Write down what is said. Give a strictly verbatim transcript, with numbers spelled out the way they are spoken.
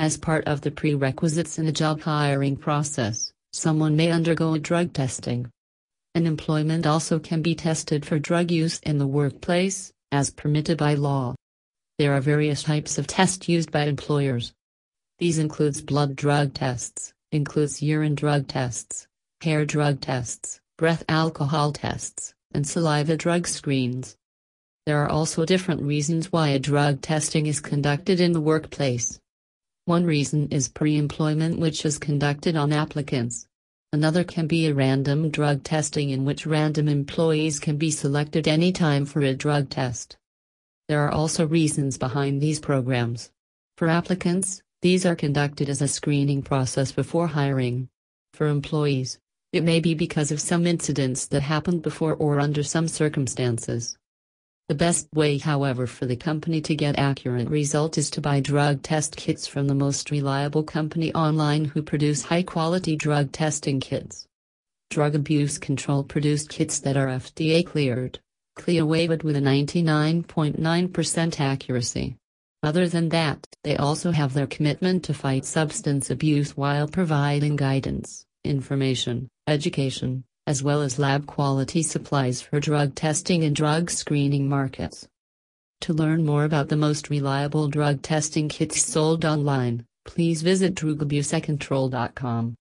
As part of the prerequisites in a job hiring process, someone may undergo a drug testing. Unemployment also can be tested for drug use in the workplace, as permitted by law. There are various types of tests used by employers. These includes blood drug tests, includes urine drug tests, hair drug tests, breath alcohol tests, and saliva drug screens. There are also different reasons why a drug testing is conducted in the workplace. One reason is pre-employment, which is conducted on applicants. Another can be a random drug testing, in which random employees can be selected anytime for a drug test. There are also reasons behind these programs. For applicants, these are conducted as a screening process before hiring. For employees, it may be because of some incidents that happened before or under some circumstances. The best way, however, for the company to get accurate results is to buy drug test kits from the most reliable company online who produce high-quality drug testing kits. Drug Abuse Control produced kits that are F D A cleared, CLIA-waived with a ninety-nine point nine percent accuracy. Other than that, they also have their commitment to fight substance abuse while providing guidance, information, education, as well as lab-quality supplies for drug testing and drug screening markets. To learn more about the most reliable drug testing kits sold online, please visit drug abuse control dot com.